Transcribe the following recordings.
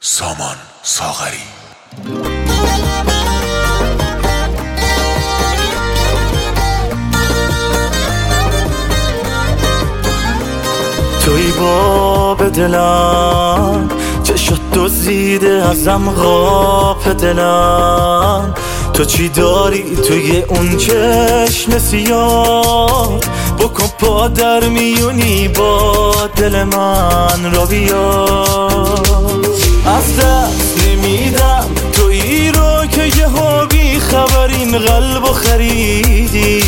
سامان ساغری. توی باب دلم چشات دزدیده ازم غاب دلم، تو چی داری توی اون چشم سیاه؟ بکن پا در میونی با دل من را بیا. از دست نمیدم تویی رو که یه ها بی خبر این قلب و خریدی.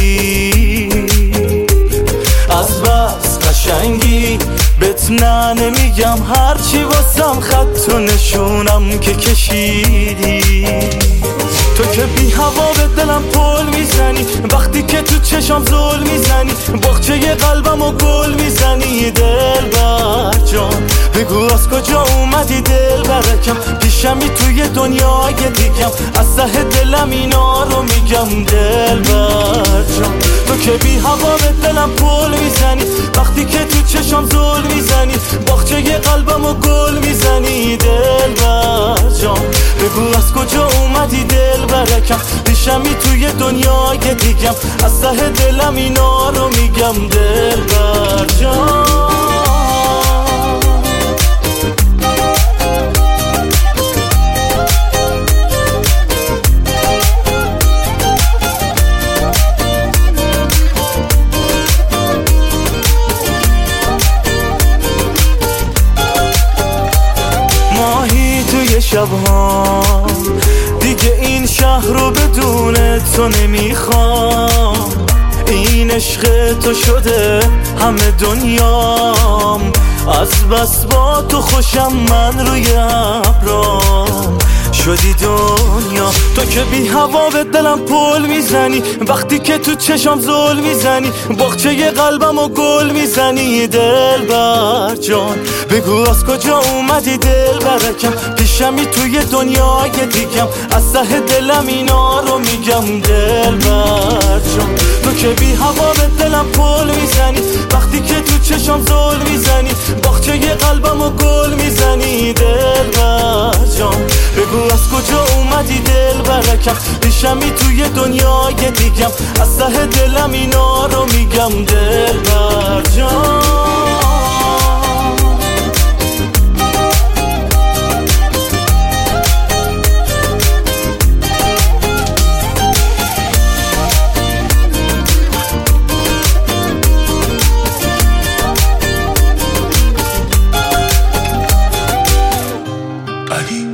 از بس قشنگی بهت نه نمیگم، هرچی واسم خط و نشونم که کشیدی. تو که بی هوا به دلم پل میزنی، وقتی که تو چشام زل میزنی، باغچه قلبم و گل میزنی. دلبر جان بگو از کجا اومدی دلبرکم، پیشمی توی دنیای دیگم، از ته دلم اینا رو میگم. دلبر جان تو که بی هوا به دلم پل میزنی، وقتی که تو چشام زل میزنی، باغچه قلبم و گل میزنی. دلبر جان بگو از کجا اومدی دلبرکم، پیشمی توی دنیای دیگم، از ته دلم اینا رو میگم. دلبر جان ماهی توی شبها دیگه این شهر رو بدون تو نمیخوام. این عشق تو شده همه دنیام، از بس با تو خوشم من روی ابرام شدی دنیا. تو که بی هوا به دلم پل میزنی، وقتی که تو چشام زل میزنی، باغچه قلبم و گل میزنی. دلبر جان بگو از کجا اومدی دلبرکم، پیشمی توی دنیای دیگم، از ته دلم اینا رو میگم. دلبر جان تو که بی هوا به دلم پل میزنی، وقتی که تو چشام زل میزنی، باغچه قلبم و گل میزنی. دلبر جان بگو از کجا اومدی دلبرکم، پیشمی توی دنیای دیگم، از ته دلم اینا رو میگم. دلبر جان علی